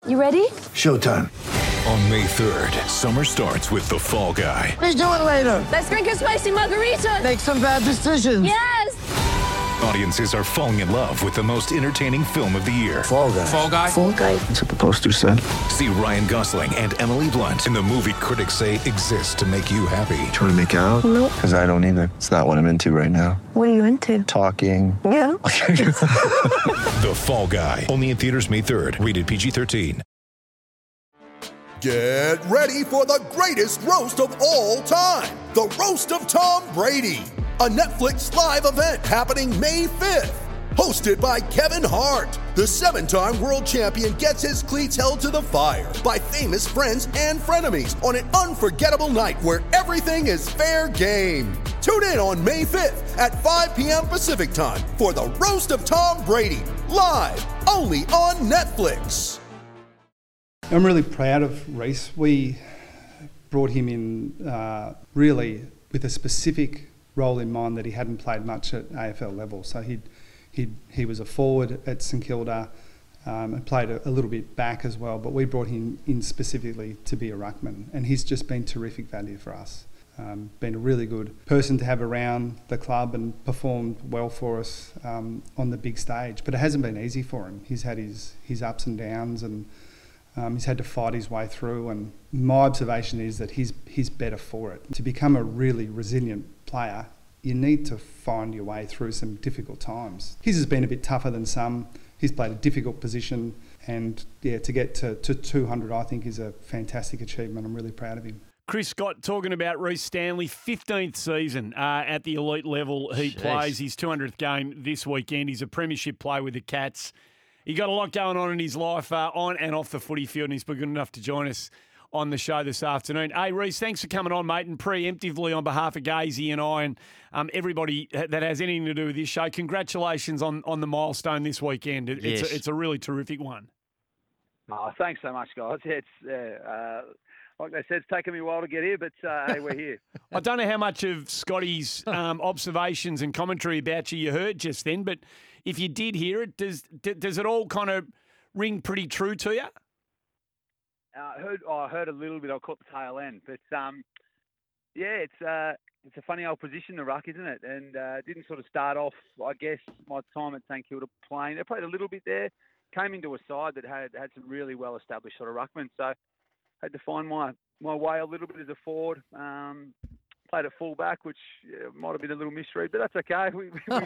You ready? Showtime. On May 3rd, summer starts with The Fall Guy. Let's do it later. Let's drink a spicy margarita. Make some bad decisions. Yes! Audiences are falling in love with the most entertaining film of the year. Fall Guy. Fall Guy? Fall guy. That's what the poster said. See Ryan Gosling and Emily Blunt in the movie critics say exists to make you happy. Trying to make it out? Nope. Because I don't either. It's not what I'm into right now. What are you into? Talking. Yeah. The Fall Guy. Only in theaters May 3rd. Rated PG-13. Get ready for the greatest roast of all time, the Roast of Tom Brady, a Netflix live event happening May 5th. Hosted by Kevin Hart, the 7-time world champion gets his cleats held to the fire by famous friends and frenemies on an unforgettable night where everything is fair game. Tune in on May 5th at 5 p.m. Pacific time for the Roast of Tom Brady, live only on Netflix. I'm really proud of Reece. We brought him in really with a specific role in mind that he hadn't played much at AFL level. So he was a forward at St Kilda and played a little bit back as well, but we brought him in specifically to be a ruckman, and he's just been terrific value for us. Been a really good person to have around the club and performed well for us on the big stage, but it hasn't been easy for him. He's had his ups and downs, and he's had to fight his way through, and my observation is that he's better for it. To become a really resilient player, you need to find your way through some difficult times. His has been a bit tougher than some. He's played a difficult position, and to get to 200 I think is a fantastic achievement. I'm really proud of him. Chris Scott talking about Reece Stanley, 15th season at the elite level he plays. His 200th game this weekend. He's a premiership player with the Cats. He got a lot going on in his life on and off the footy field, and he's been good enough to join us on the show this afternoon. Hey, Reece, thanks for coming on, mate, and preemptively on behalf of Gazy and I and everybody that has anything to do with this show, congratulations on the milestone this weekend. It's a really terrific one. Oh, thanks so much, guys. It's like they said, it's taken me a while to get here, but hey, we're here. I don't know how much of Scotty's observations and commentary about you heard just then, but if you did hear it, does it all kind of ring pretty true to you? I heard a little bit. I caught the tail end, but it's a funny old position, the ruck, isn't it? And didn't sort of start off, I guess, my time at St Kilda playing. They played a little bit there, came into a side that had some really well established sort of ruckmen, so had to find my way a little bit as a forward. Played at full back, which might have been a little misread, but that's okay. We learned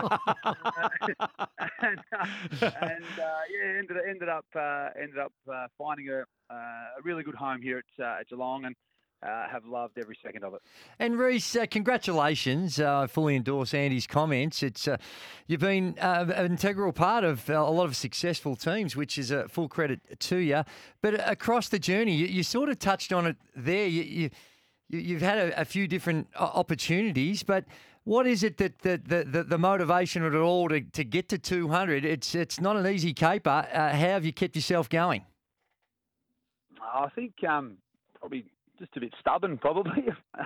ended up finding a really good home here at Geelong, and have loved every second of it. And Reece, congratulations. I fully endorse Andy's comments. It's you've been an integral part of a lot of successful teams, which is a full credit to you. But across the journey, you sort of touched on it there. You've had a few different opportunities, but what is it that the motivation of it all to get to 200? It's not an easy caper. How have you kept yourself going? I think probably just a bit stubborn, probably.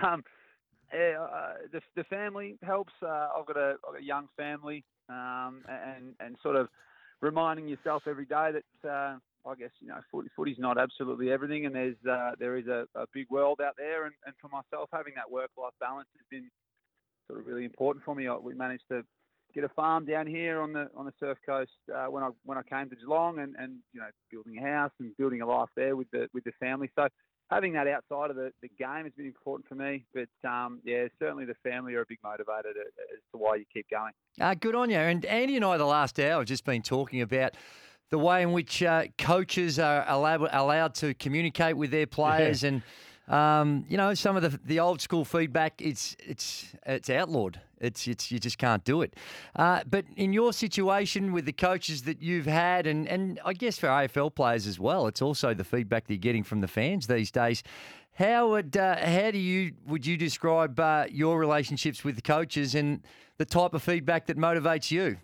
The family helps. I've got a young family, and sort of reminding yourself every day that. I guess, footy's not absolutely everything, and there is a big world out there. And for myself, having that work-life balance has been sort of really important for me. We managed to get a farm down here on the surf coast when I came to Geelong, and building a house and building a life there with the family. So having that outside of the game has been important for me. But certainly the family are a big motivator as to why you keep going. Good on you. And Andy and I, the last hour, have just been talking about the way in which coaches are allowed to communicate with their players, and some of the old school feedback, it's outlawed. You just can't do it. But in your situation with the coaches that you've had, and I guess for AFL players as well, it's also the feedback that you're getting from the fans these days. How would you describe your relationships with the coaches and the type of feedback that motivates you?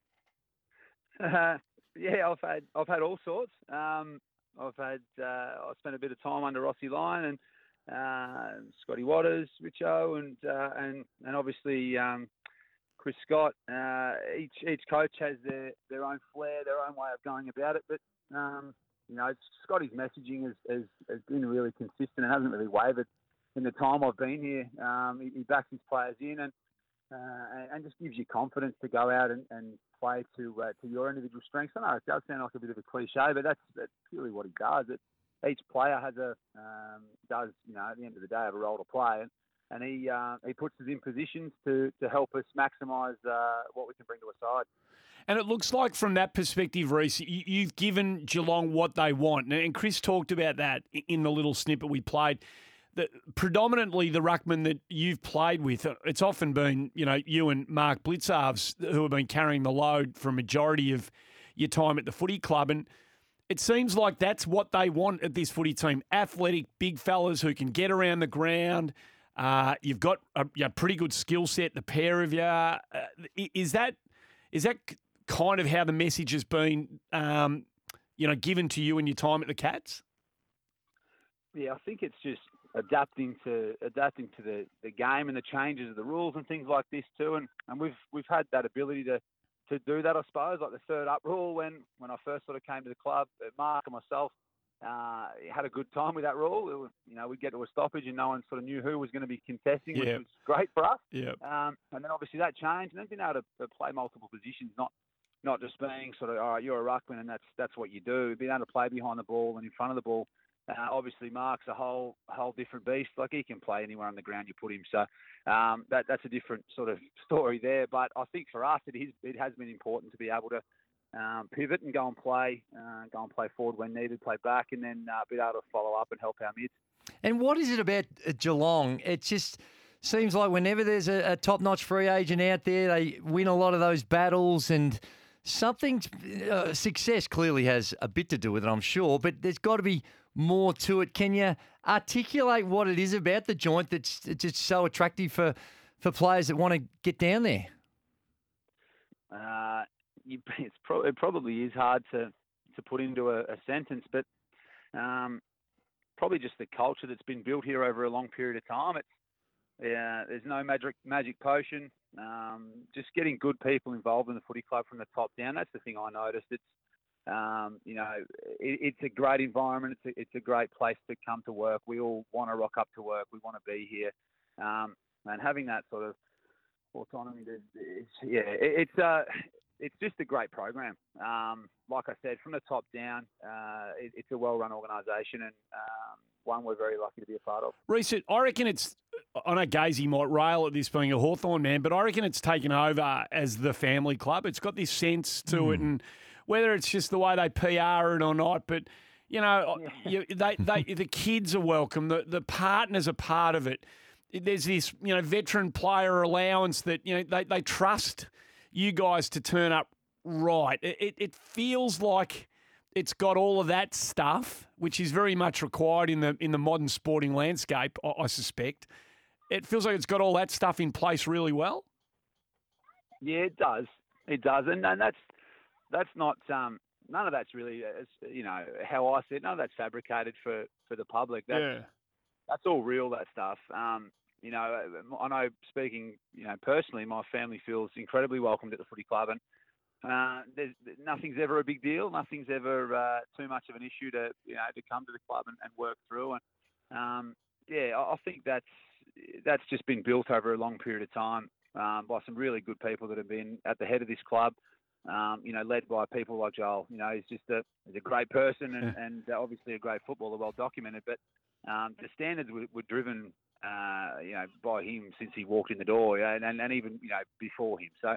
I've had all sorts. I spent a bit of time under Rossi Lyon and Scotty Waters, Richo, and obviously Chris Scott. Each coach has their own flair, their own way of going about it. But Scotty's messaging has been really consistent and hasn't really wavered in the time I've been here. He backs his players in and just gives you confidence to go out and play to your individual strengths. I know it does sound like a bit of a cliche, but that's purely what he does. Each player has does at the end of the day have a role to play, and he puts us in positions to help us maximise what we can bring to a side. And it looks like from that perspective, Reece, you've given Geelong what they want. And Chris talked about that in the little snippet we played. Predominantly the ruckman that you've played with, it's often been, you and Mark Blitzarves who have been carrying the load for a majority of your time at the footy club. And it seems like that's what they want at this footy team. Athletic, big fellas who can get around the ground. You've got a pretty good skill set, the pair of you. Is that kind of how the message has been, given to you in your time at the Cats? Yeah, I think it's just adapting to the game and the changes of the rules and things like this too. And we've had that ability to do that, I suppose. Like the third up rule when I first sort of came to the club, Mark and myself had a good time with that rule. It was, we'd get to a stoppage and no one sort of knew who was going to be contesting, which was great for us. Yeah. And then obviously that changed, and then being able to play multiple positions, not just being sort of, all right, you're a ruckman and that's what you do. Being able to play behind the ball and in front of the ball. Obviously, Mark's a whole different beast. Like, he can play anywhere on the ground you put him. So that's a different sort of story there. But I think for us, it has been important to be able to pivot and go and play forward when needed, play back, and then be able to follow up and help our mids. And what is it about Geelong? It just seems like whenever there's a top-notch free agent out there, they win a lot of those battles, and success clearly has a bit to do with it, I'm sure, but there's got to be more to it. Can you articulate what it is about the joint that's just so attractive for players that want to get down there? It probably is hard to put into a sentence, but probably just the culture that's been built here over a long period of time. There's no magic potion. Just getting good people involved in the footy club from the top down. That's the thing I noticed. It's a great environment. It's a great place to come to work. We all want to rock up to work. We want to be here, and having that sort of autonomy. It's just a great program. Like I said, from the top down, it's a well-run organisation and one we're very lucky to be a part of. Reece, I reckon I know Gazy might rail at this being a Hawthorn man, but I reckon it's taken over as the family club. It's got this sense to it, and whether it's just the way they PR it or not, but the kids are welcome. The partners are part of it. There's this veteran player allowance that they trust you guys to turn up right. It feels like it's got all of that stuff, which is very much required in the modern sporting landscape, I suspect. It feels like it's got all that stuff in place really well. Yeah, it does. It does, and that's not none of that's really how I see it. None of that's fabricated for the public. That's all real. That stuff. I know speaking personally, my family feels incredibly welcomed at the footy club, and nothing's ever a big deal. Nothing's ever too much of an issue to come to the club and work through. And I think that's just been built over a long period of time by some really good people that have been at the head of this club. Led by people like Joel. He's a great person and obviously a great footballer, well documented. But the standards were driven, by him since he walked in the door, and even before him. So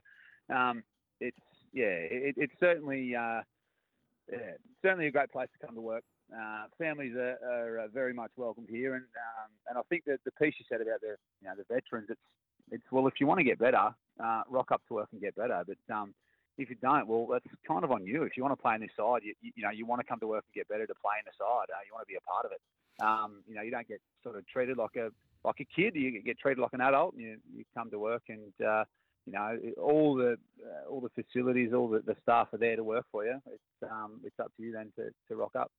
it's certainly certainly a great place to come to work. Families are very much welcomed here, and I think that the piece you said about the veterans, it's well, if you want to get better, rock up to work and get better. But if you don't, well, that's kind of on you. If you want to play in this side, you want to come to work and get better to play in the side. You want to be a part of it. You don't get sort of treated like a kid. You get treated like an adult. You come to work, and all the facilities, all the staff are there to work for you. It's up to you then to rock up.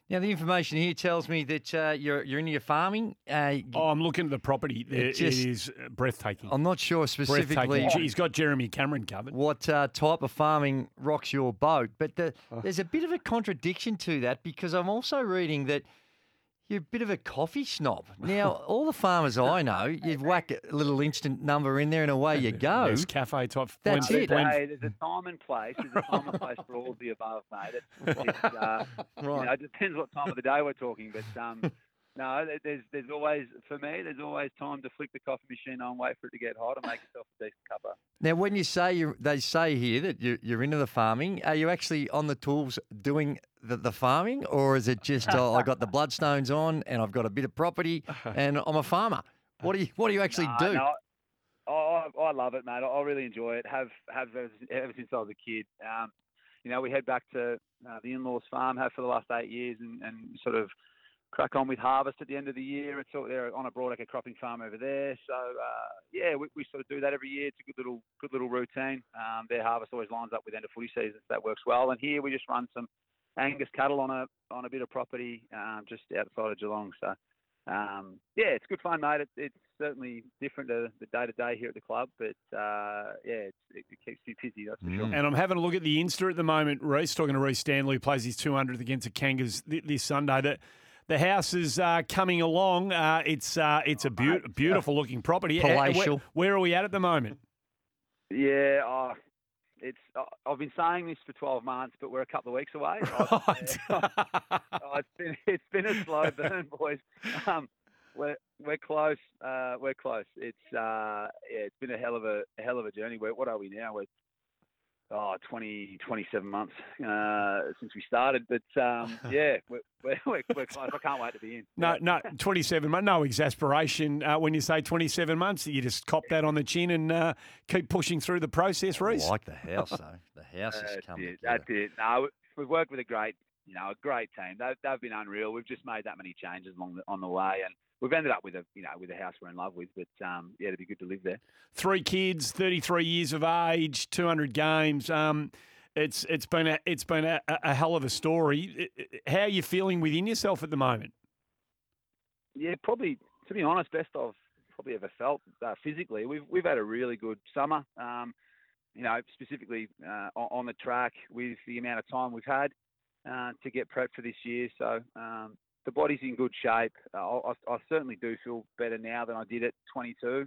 Now, the information here tells me that you're into your farming. I'm looking at the property. It is breathtaking. I'm not sure specifically. He's got Jeremy Cameron covered. What type of farming rocks your boat? But there's a bit of a contradiction to that, because I'm also reading that you're a bit of a coffee snob. Now, all the farmers I know, you whack a little instant number in there and away you go. There's cafe type. That's it. Hey, there's a time and place. There's a time and place for all of the above, mate. Right. It depends what time of the day we're talking, but no, there's always, for me, there's always time to flick the coffee machine on, wait for it to get hot, and make yourself a decent cuppa. Now, when you say they say here that you're into the farming, are you actually on the tools doing the farming, or is it just I got the bloodstones on and I've got a bit of property and I'm a farmer? What do you actually do? No, I love it, mate. I really enjoy it. Have ever since I was a kid. We head back to the in-laws farm, have for the last 8 years, and sort of crack on with harvest at the end of the year. It's all, they're on a broadacre cropping farm over there. So we sort of do that every year. It's a good little routine. Their harvest always lines up with end of footy season, so that works well. And here we just run some Angus cattle on a bit of property just outside of Geelong. So it's good fun, mate. It's certainly different to the day-to-day here at the club, but it keeps me busy, that's for sure. And I'm having a look at the Insta at the moment. Reece, talking to Reece Stanley, who plays his 200th against the Kangas this Sunday. The house is coming along. It's a beautiful looking property. Palatial. Where are we at the moment? Yeah, I've been saying this for 12 months, but we're a couple of weeks away. It's been a slow burn, boys. We're close. We're close. It's been a hell of a journey. What are we now? We're 27 months since we started, but we're close. I can't wait to be in. No, 27 months. No exasperation when you say 27 months. You just cop that on the chin and keep pushing through the process, Reece. I like the house, though. The house has come together. That's it. No, we've worked with a great team. They've been unreal. We've just made that many changes on the way, and we've ended up with a house we're in love with. But it'd be good to live there. 3 kids, 33 years of age, 200 games. It's been a hell of a story. How are you feeling within yourself at the moment? Yeah, probably, to be honest, best I've probably ever felt physically. We've had a really good summer. Specifically on the track with the amount of time we've had to get prepped for this year. So the body's in good shape. I certainly do feel better now than I did at 22.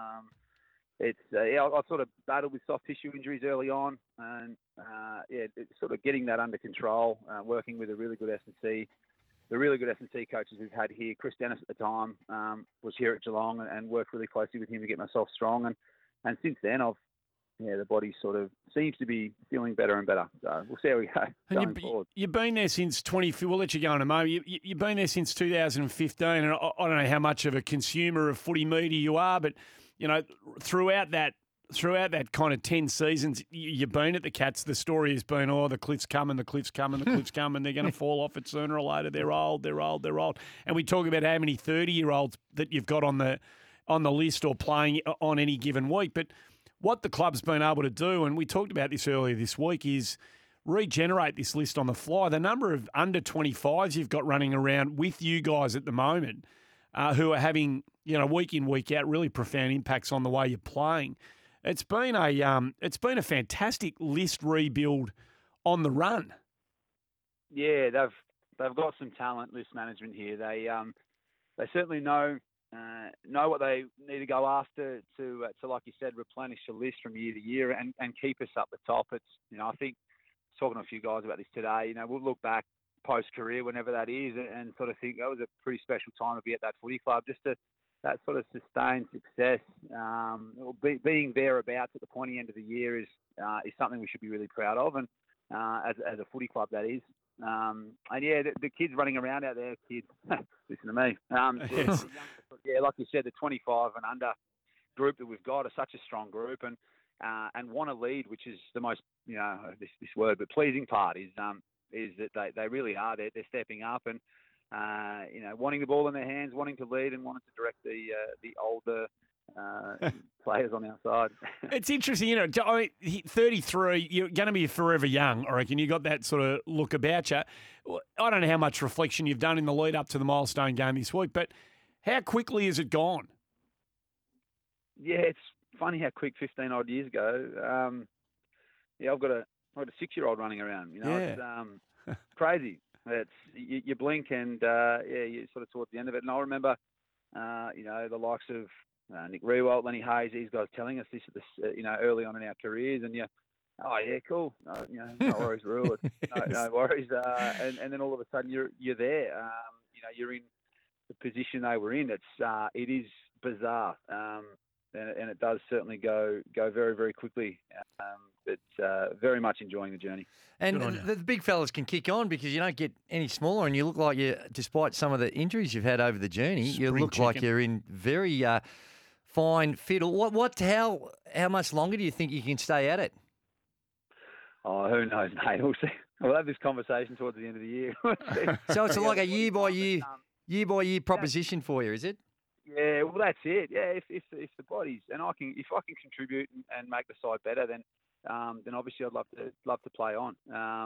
I sort of battled with soft tissue injuries early on, and it's sort of getting that under control. Working with a really good S&C, the really good S&C coaches we've had here. Chris Dennis at the time was here at Geelong and worked really closely with him to get myself strong. And since then, the body sort of seems to be feeling better and better. So we'll see how we go going forward. You've been there since we'll let you go in a moment. You've been there since 2015, and I don't know how much of a consumer of footy media you are, but throughout that kind of 10 seasons, you've been at the Cats. The story has been, the cliff's coming, the cliff's coming, the cliff's coming. They're going to fall off it sooner or later. They're old. And we talk about how many 30-year-olds that you've got on the list or playing on any given week, but what the club's been able to do, and we talked about this earlier this week, is regenerate this list on the fly. The number of under 25s you've got running around with you guys at the moment who are having, week in, week out, really profound impacts on the way you're playing. It's been a fantastic list rebuild on the run. Yeah, they've got some talent, list management here. They certainly know what they need to go after to like you said, replenish the list from year to year and keep us up the top. It's I think talking to a few guys about this today. We'll look back post-career, whenever that is, and sort of think that was a pretty special time to be at that footy club. Just that sort of sustained success, being thereabouts at the pointy end of the year is something we should be really proud of, and as a footy club that is. The kids running around out there, listen to me. Like you said, the 25 and under group that we've got is such a strong group, and want to lead, which is the most this word, but pleasing part is that they really are. They're stepping up and wanting the ball in their hands, wanting to lead, and wanting to direct the older players on our side. It's interesting, 33, you're going to be forever young, I reckon. You got that sort of look about you. I don't know how much reflection you've done in the lead up to the milestone game this week, but how quickly has it gone? Yeah, it's funny how quick 15 odd years ago. I've got a 6-year-old running around. It's crazy. It's you blink and you're sort of towards the end of it. And I remember, the likes of Nick Riewoldt, Lenny Hayes, these guys telling us this early on in our careers, and cool, no worries, rule it, no worries, and then all of a sudden you're there, you're in the position they were in. It is bizarre, and it does certainly go very, very quickly, but very much enjoying the journey. And the big fellas can kick on because you don't get any smaller, and you look like despite some of the injuries you've had over the journey, you look like you're in very fine fiddle. How much longer do you think you can stay at it? Oh, who knows, mate? We'll see. We'll have this conversation towards the end of the year. So it's like a year by year proposition for you, is it? Yeah, well, that's it. Yeah, if the body's and if I can contribute and make the side better, then obviously I'd love to play on.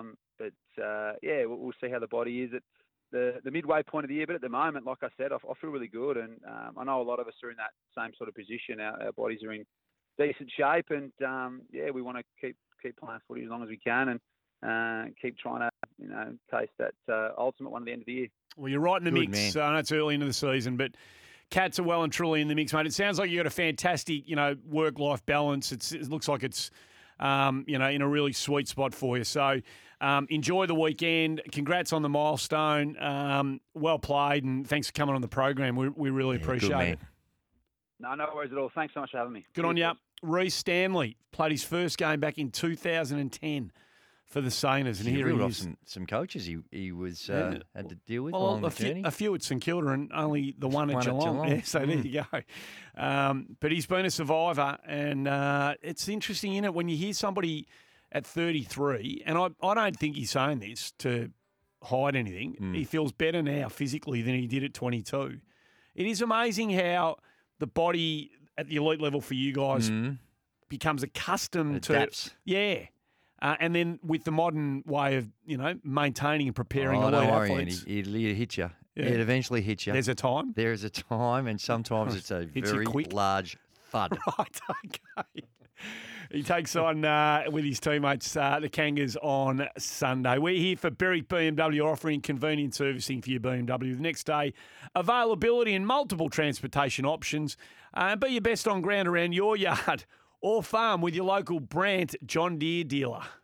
We'll see how the body is at the midway point of the year. But at the moment, like I said, I feel really good, and I know a lot of us are in that same sort of position. Our bodies are in decent shape, and we want to keep playing footy as long as we can, and keep trying to taste that ultimate one at the end of the year. Well, you're right in the Good mix. man. I know it's early into the season, but Cats are well and truly in the mix, mate. It sounds like you've got a fantastic, work-life balance. It looks like it's, in a really sweet spot for you. So enjoy the weekend. Congrats on the milestone. Well played, and thanks for coming on the program. We really appreciate it. No worries at all. Thanks so much for having me. Good on you. Reece Stanley played his first game back in 2010 for the Sainers. And here he is. Some coaches he was had to deal with along the journey. A few at St Kilda and only the one at Geelong. Yeah, so there you go. But he's been a survivor, and it's interesting, isn't it, when you hear somebody at 33, and I don't think he's saying this to hide anything. He feels better now physically than he did at 22. It is amazing how the body at the elite level for you guys becomes accustomed to. Yeah. And then with the modern way of, maintaining and preparing elite athletes. It'll hit you. Yeah. It eventually hits you. There's a time? There is a time, and sometimes it's a very large thud. Right, okay. He takes on with his teammates, the Kangas, on Sunday. We're here for Berwick BMW, offering convenient servicing for your BMW. The next day, availability and multiple transportation options. Be your best on ground around your yard or farm with your local Brandt John Deere dealer.